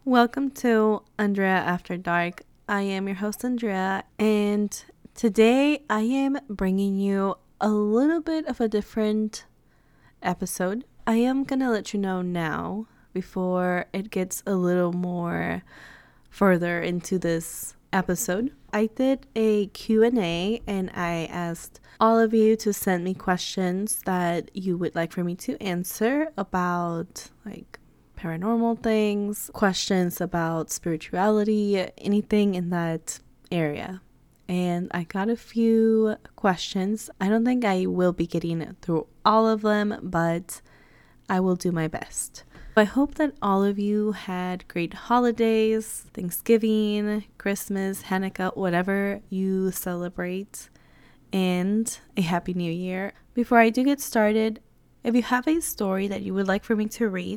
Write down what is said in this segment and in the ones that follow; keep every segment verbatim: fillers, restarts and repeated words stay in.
Welcome to Andrea After Dark. I am your host, Andrea, and today I am bringing you a little bit of a different episode. I am gonna let you know now before it gets a little more further into this episode. I did a Q and A and I asked all of you to send me questions that you would like for me to answer about like paranormal things, questions about spirituality, anything in that area. And I got a few questions. I don't think I will be getting through all of them, but I will do my best. I hope that all of you had great holidays, Thanksgiving, Christmas, Hanukkah, whatever you celebrate, and a happy new year. Before I do get started, if you have a story that you would like for me to read,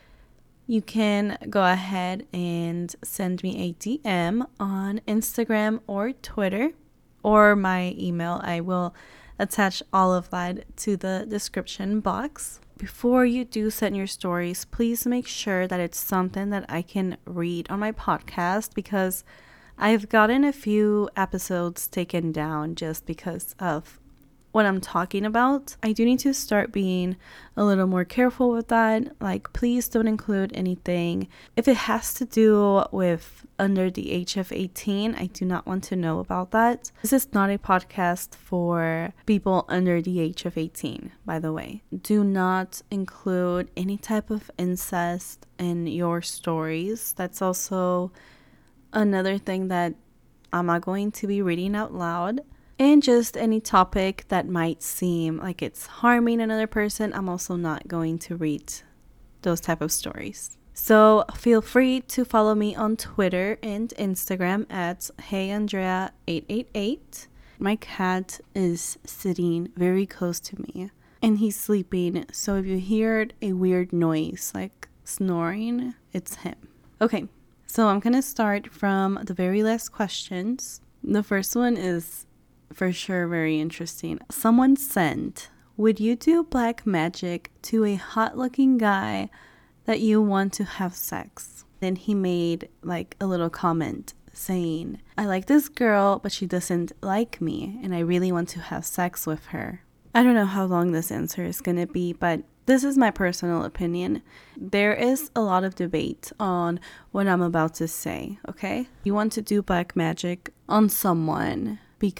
you can go ahead and send me a D M on Instagram or Twitter or my email. I will attach all of that to the description box. Before you do send your stories, please make sure that it's something that I can read on my podcast, because I've gotten a few episodes taken down just because of what I'm talking about. I do need to start being a little more careful with that. Like, please don't include anything. If it has to do with under the age of eighteen, I do not want to know about that. This is not a podcast for people under the age of eighteen, by the way. Do not include any type of incest in your stories. That's also another thing that I'm not going to be reading out loud. And just any topic that might seem like it's harming another person, I'm also not going to read those type of stories. So feel free to follow me on Twitter and Instagram at hey andrea eight eight eight. My cat is sitting very close to me and he's sleeping. So if you heard a weird noise like snoring, it's him. Okay, so I'm going to start from the very last questions. The first one is for sure very interesting. Someone sent, would you do black magic to a hot looking guy that you want to have sex? Then he made like a little comment saying, I like this girl, but she doesn't like me, and I really want to have sex with her. I don't know how long this answer is gonna be, but this is my personal opinion. There is a lot of debate on what I'm about to say, okay? You want to do black magic on someone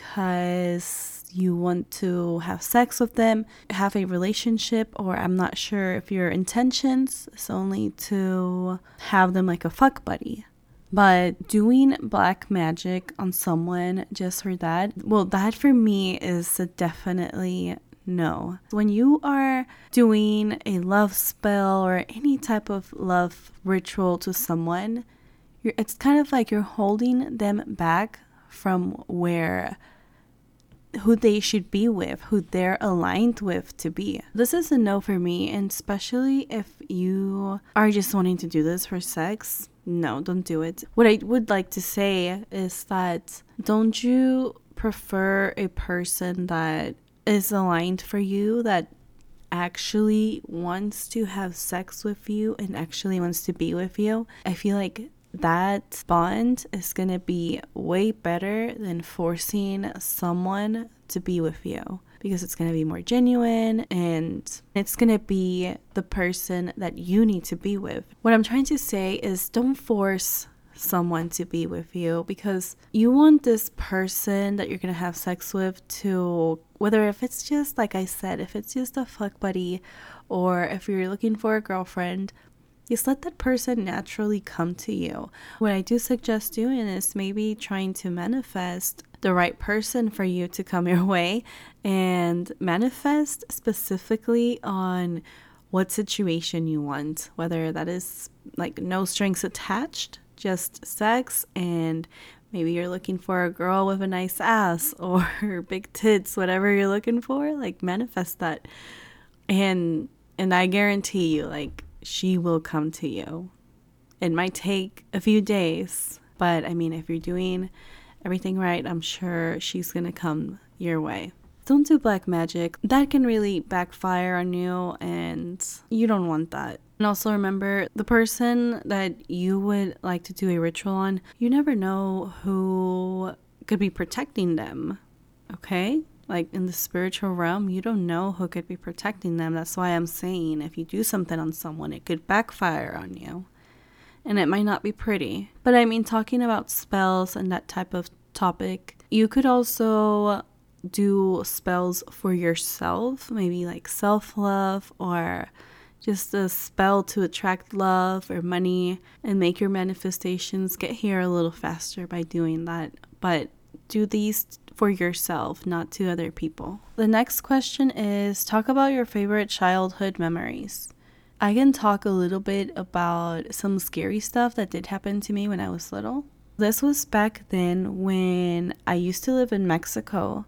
because you want to have sex with them, have a relationship, or I'm not sure if your intentions is only to have them like a fuck buddy. But doing black magic on someone just for that, well, that for me is a definitely no. When you are doing a love spell or any type of love ritual to someone, you're, it's kind of like you're holding them back from where who they should be with, who they're aligned with to be. This is a no for me, and especially if you are just wanting to do this for sex, no, don't do it. What I would like to say is that don't you prefer a person that is aligned for you, that actually wants to have sex with you and actually wants to be with you? I feel like that bond is gonna be way better than forcing someone to be with you, because it's gonna be more genuine and it's gonna be the person that you need to be with. What I'm trying to say is don't force someone to be with you, because you want this person that you're gonna have sex with to, whether if it's just like I said, if it's just a fuck buddy or if you're looking for a girlfriend, just let that person naturally come to you. What I do suggest doing is maybe trying to manifest the right person for you to come your way, and manifest specifically on what situation you want, whether that is like no strings attached, just sex, and maybe you're looking for a girl with a nice ass or big tits, whatever you're looking for, like manifest that. And and I guarantee you, like, she will come to you. It might take a few days, but I mean, if you're doing everything right, I'm sure she's gonna come your way. Don't do black magic. That can really backfire on you, and you don't want that. And also remember, the person that you would like to do a ritual on, you never know who could be protecting them, okay? Like in the spiritual realm, you don't know who could be protecting them. That's why I'm saying if you do something on someone, it could backfire on you. And it might not be pretty. But I mean, talking about spells and that type of topic, you could also do spells for yourself, maybe like self-love, or just a spell to attract love or money and make your manifestations get here a little faster by doing that. But do these for yourself, not to other people. The next question is, talk about your favorite childhood memories. I can talk a little bit about some scary stuff that did happen to me when I was little. This was back then when I used to live in Mexico.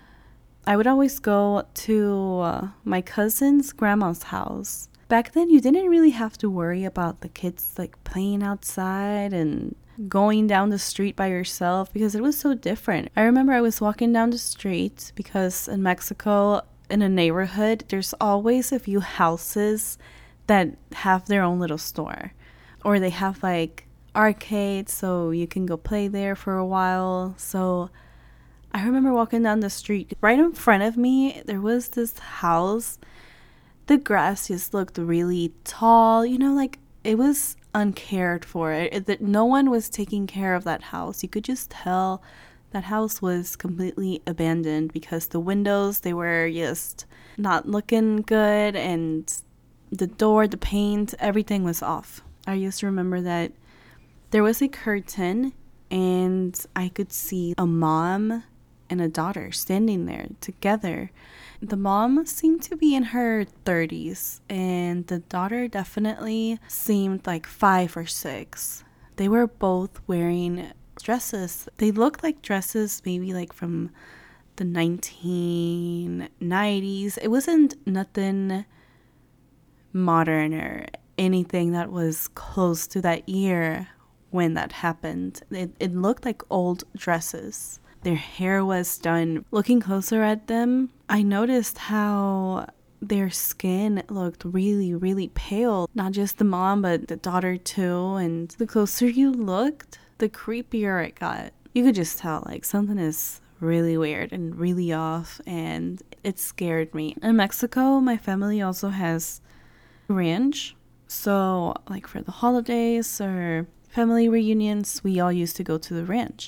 I would always go to uh, my cousin's grandma's house. Back then, you didn't really have to worry about the kids like playing outside and going down the street by yourself because it was so different. I remember I was walking down the street because in Mexico, in a neighborhood, there's always a few houses that have their own little store, or they have like arcades so you can go play there for a while. So I remember walking down the street. Right in front of me, there was this house. The grass just looked really tall, you know, like it was uncared for. It, that no one was taking care of that house. You could just tell that house was completely abandoned because the windows, they were just not looking good, and the door, the paint, everything was off. I just remember that there was a curtain and I could see a mom and a daughter standing there together. The mom seemed to be in her thirties and the daughter definitely seemed like five or six. They were both wearing dresses. They looked like dresses maybe like from the nineteen nineties. It wasn't nothing modern or anything that was close to that year when that happened. It, it looked like old dresses. Their hair was done. Looking closer at them, I noticed how their skin looked really, really pale. Not just the mom, but the daughter too. And the closer you looked, the creepier it got. You could just tell, like, something is really weird and really off, and it scared me. In Mexico, my family also has a ranch. So, like, for the holidays or family reunions, we all used to go to the ranch.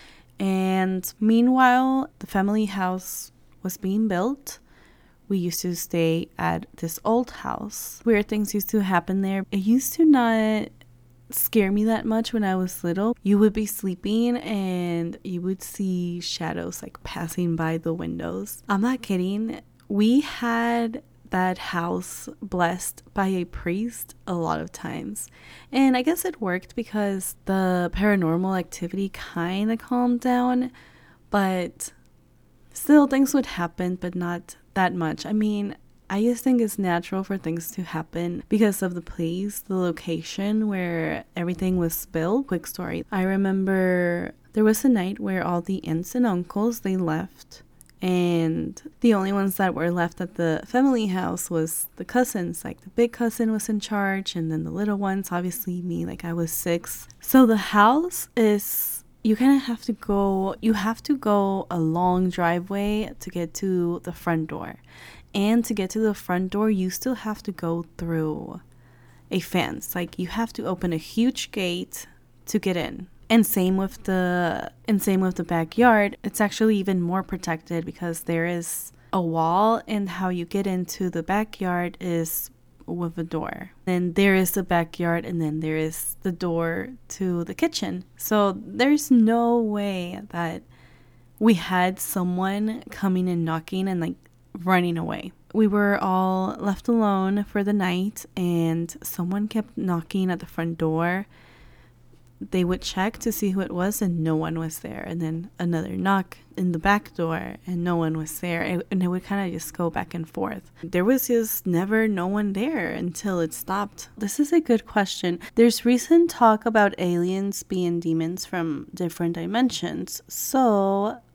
And meanwhile, the family house was being built. We used to stay at this old house. Weird things used to happen there. It used to not scare me that much when I was little. You would be sleeping and you would see shadows like passing by the windows. I'm not kidding. We had that house blessed by a priest a lot of times. And I guess it worked because the paranormal activity kind of calmed down, but still things would happen, but not that much. I mean, I just think it's natural for things to happen because of the place, the location where everything was built. Quick story. I remember there was a night where all the aunts and uncles, they left. And the only ones that were left at the family house was the cousins. Like the big cousin was in charge, and then the little ones, obviously me, like I was six. So the house is, you kind of have to go, you have to go a long driveway to get to the front door. And to get to the front door, you still have to go through a fence. Like you have to open a huge gate to get in. And same with the and same with the backyard. It's actually even more protected because there is a wall, and how you get into the backyard is with a door. Then there is the backyard, and then there is the door to the kitchen. So there's no way that we had someone coming and knocking and like running away. We were all left alone for the night, and someone kept knocking at the front door. They would check to see who it was, and no one was there. And then another knock in the back door, and no one was there. And it would kind of just go back and forth. There was just never no one there until it stopped. This is a good question. There's recent talk about aliens being demons from different dimensions. So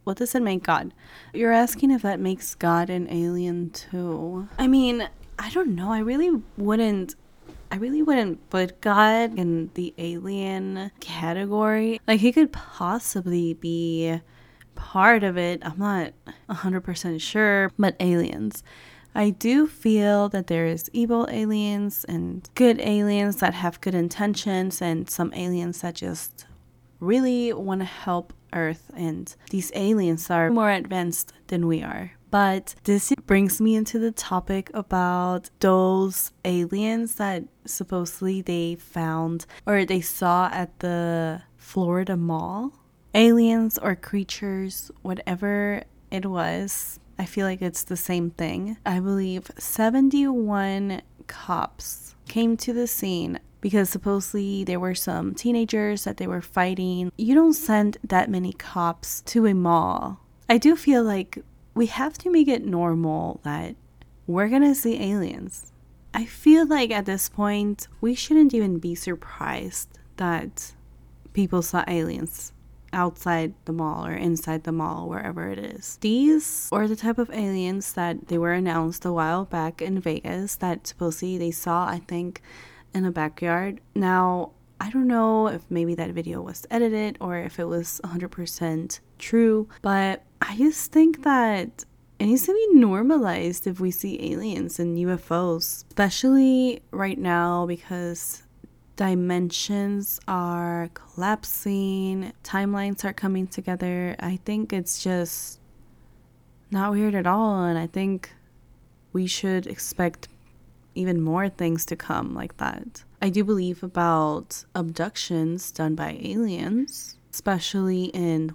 what does it make God? You're asking if that makes God an alien too. I mean, I don't know. I really wouldn't I really wouldn't put God in the alien category. Like, he could possibly be part of it. I'm not one hundred percent sure. But aliens. I do feel that there is evil aliens and good aliens that have good intentions, and some aliens that just really want to help Earth, and these aliens are more advanced than we are. But this brings me into the topic about those aliens that supposedly they found or they saw at the Florida Mall. Aliens or creatures, whatever it was, I feel like it's the same thing. I believe seventy-one cops came to the scene because supposedly there were some teenagers that they were fighting. You don't send that many cops to a mall. I do feel like we have to make it normal that we're gonna see aliens. I feel like at this point, we shouldn't even be surprised that people saw aliens outside the mall or inside the mall, wherever it is. These are the type of aliens that they were announced a while back in Vegas that supposedly they saw, I think, in a backyard. Now, I don't know if maybe that video was edited or if it was one hundred percent true, but I just think that it needs to be normalized if we see aliens and U F Os, especially right now because dimensions are collapsing, timelines are coming together. I think it's just not weird at all, and I think we should expect even more things to come like that. I do believe about abductions done by aliens, especially in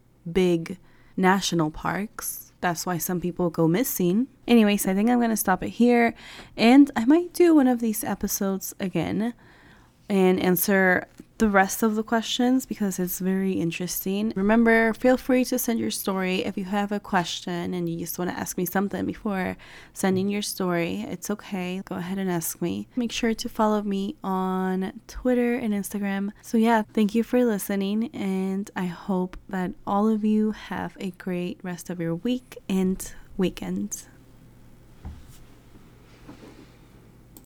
big national parks. That's why some people go missing. Anyways, I think I'm going to stop it here, and I might do one of these episodes again and answer the rest of the questions because it's very interesting. Remember, feel free to send your story if you have a question and you just want to ask me something before sending your story. It's okay. Go ahead and ask me. Make sure to follow me on Twitter and Instagram. So yeah, thank you for listening, and I hope that all of you have a great rest of your week and weekend.